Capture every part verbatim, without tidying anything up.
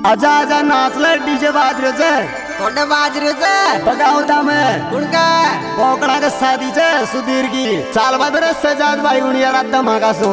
आजा आजा नाचले डीजे बाज रे छे कोण बाज रे छे बगावता में कुण का पोकड़ा के शादी छे सुधीर की चाल बदरे सजाद भाई उनिया रात धमाका सो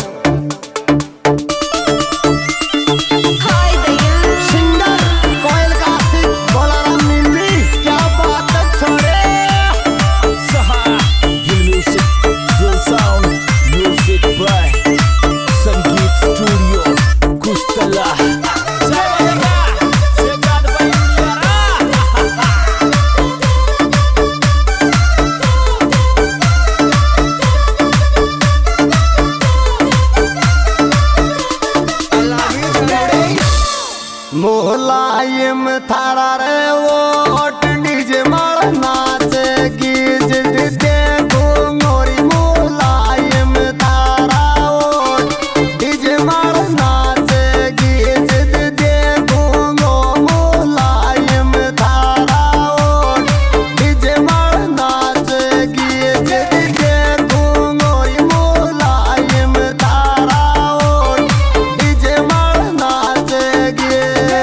मोहलायम थारा रे वो डीजे मार नाचे गीज दे गोरी मोहलायम थारा वो डीजे मार नाचे गीज दे गोंगो मोहलायम थारा वो डीजे मार नाचे गीज दे गोंगो मोहलायम थारा वो डीजे मार नाचे गीज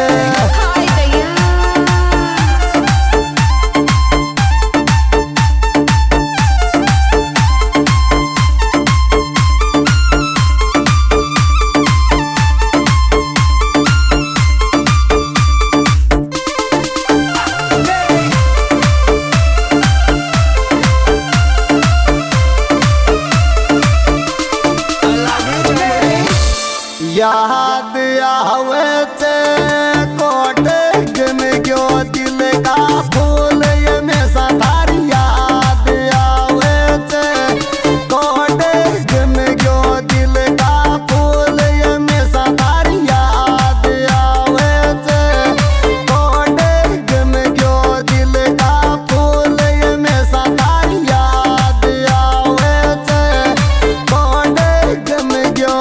याद आवे ते कोटे गम गयो दिल का फूल ये में साथारी याद आवे ते कोटे गम गयो दिल का फूल ये में साथारी याद आवे ते कोटे गम गयो दिल का फूल ये में साथारी याद आवे ते कोटे गम गयो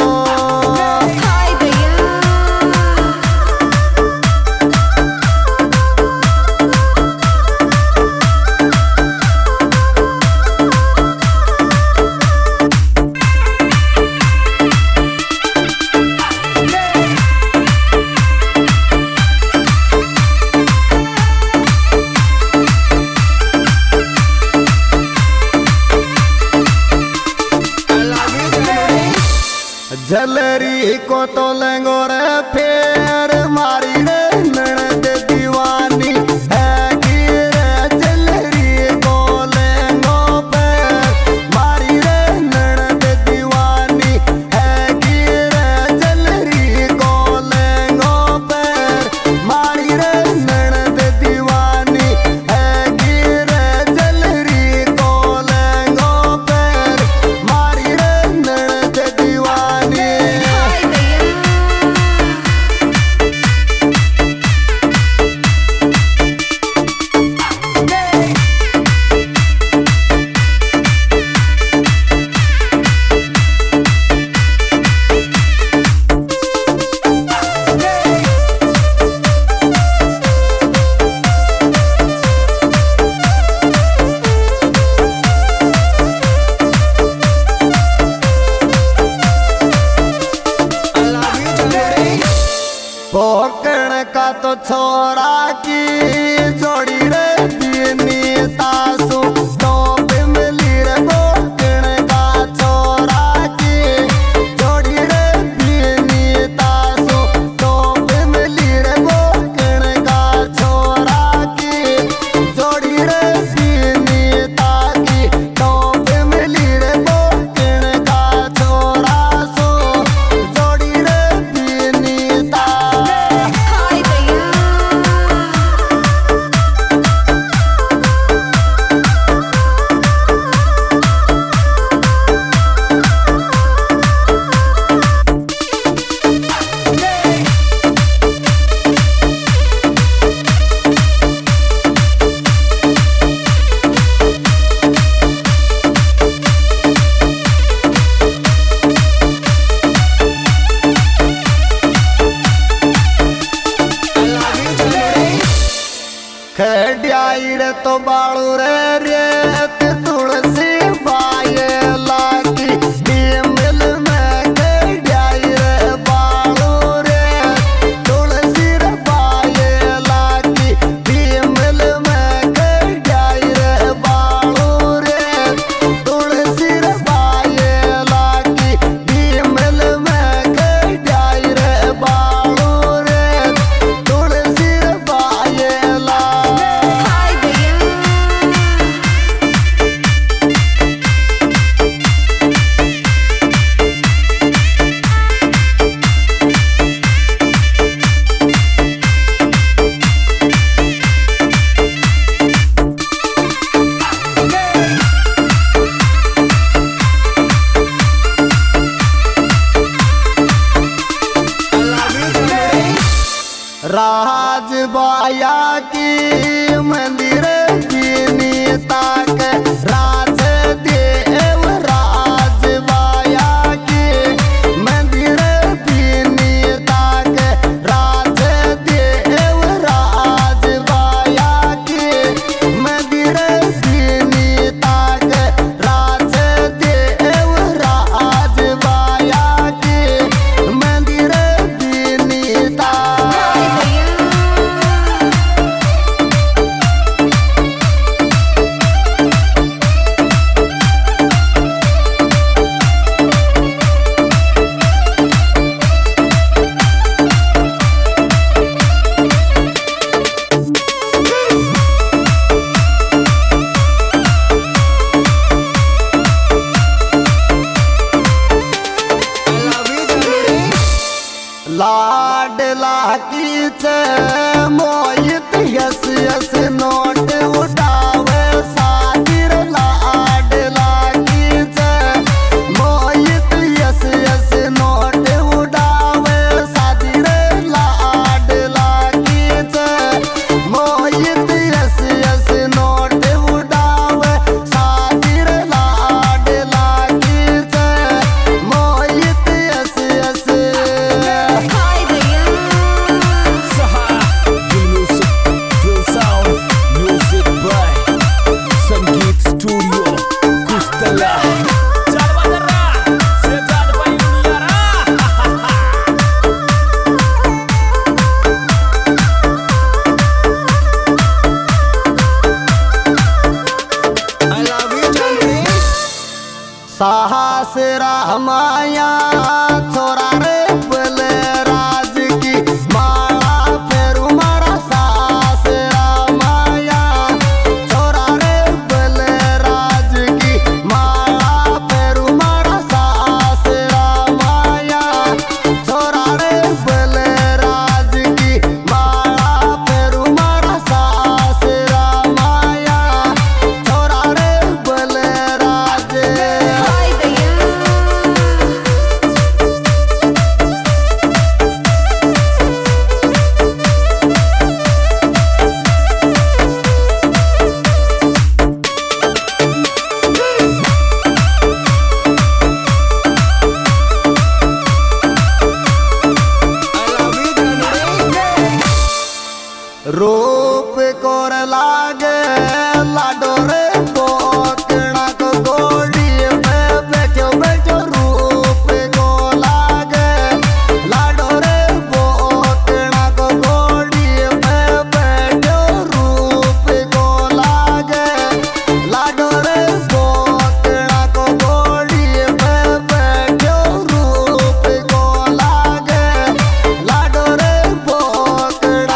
झलरी को तो लेंगो रे फेर मारी रे ननद दीवानी है की रे झलरी को लेंगो फेर मारी रे ननद दीवानी है की रे झलरी को लेंगो फेर मारी रे ननद दीवानी है की रे झलरी को लेंगो फेर मारी रे ननद दीवानी पोकण का तो छोरा की जोड़ी रे दीनी तासु तो बिमली रे पोकण का छोरा की जोड़ी रे दीनी तासु तो बिमली रे पोकण का छोरा की जोड़ी रे दीनी ताकी तो बिमली रे पोकण का छोरा सो जोड़ी रे दीनी ता खड़ियाई रे तो बाड़ू रे रेत तुलसी बाये लागी मिल में खड़ियाई रे बाड़ू रे तुलसी रे राजबाया की मंदिर की ताक राज देव राजबाया की मंदिर की ताक राज देव राजबाया की मंदिर की ताक राज देव राजबाया की मंदिर की ताक। लाडला कीच मोहित यस यस नोट उठावे सादिर लाडला कीच मोहित यस यस नोट उठावे सादिर लाडला कीच मोहित यस यस नोट उठावे सादिर लाडला कीच मोहित यस यस। साहस रामाया छोरा रे बलराज की माला फेरू मारा साहस रामाया छोरा रे बलराज की माला फेरू मारा साहस रामाया छोरा रे बलराज की माला फेरू मारा साहस रामाया छोरा रे बलराज। रूप कोर लागे लाडो रे कोकणा को गोड़ी पे बैठो बैठो रूप को लागे लाडो रे कोकणा को गोड़ी पे बैठो रूप को लागे लाडो रे कोकणा को गोड़ी पे बैठो रूप को लागे लाडो रे कोकणा।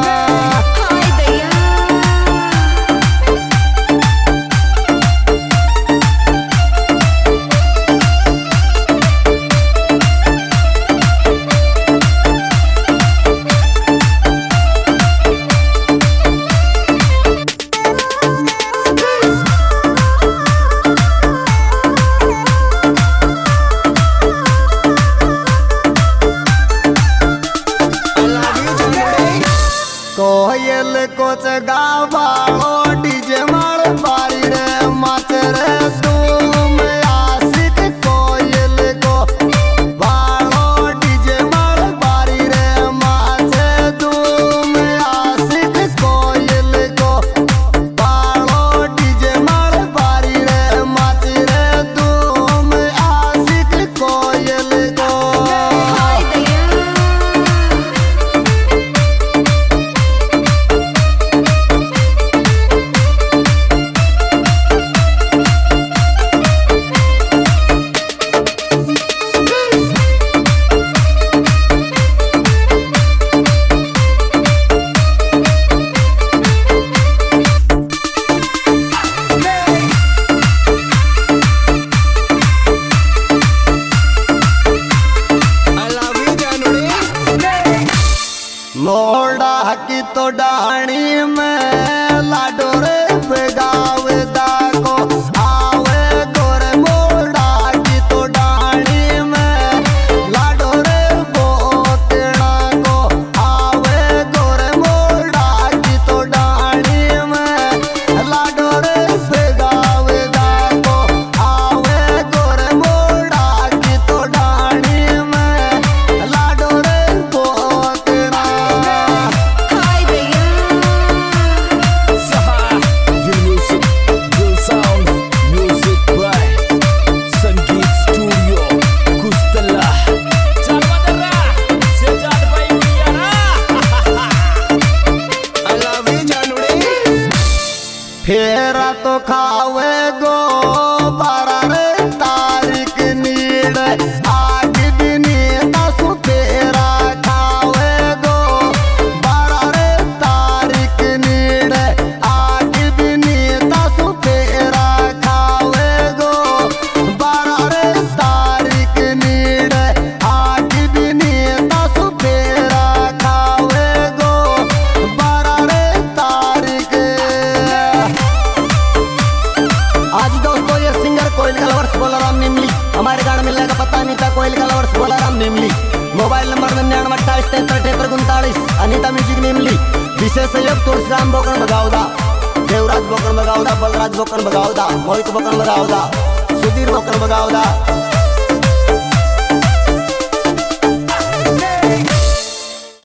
कोयल कोच गावा डीजे मार बारी रे माच रे तुम आशिक कोयल को बालो डीजे मार बारी रे माच तुम आशिक कोयल को बालो डीजे मार बारी रे माच रे तुम आशिक कोयल को। मोड़ा की तो डाणी में लाडो रे बेगावदा को आवे गोरे मोड़ा की तो डाणी में लाडो रे बोतना को आवे फ्रॉम निमली। मोबाइल नंबर निन्यानवे अट्ठाईस तैंतर अठहत्तर उनतालीस। अनीता म्यूजिक निमली। विशेष सहयोग तुलसीराम बोकन बगावदा, देवराज बोकन बगावदा, बलराज बोकन बगावदा, मोहित बोकन बगावदा, सुधीर बोकन बगावदा।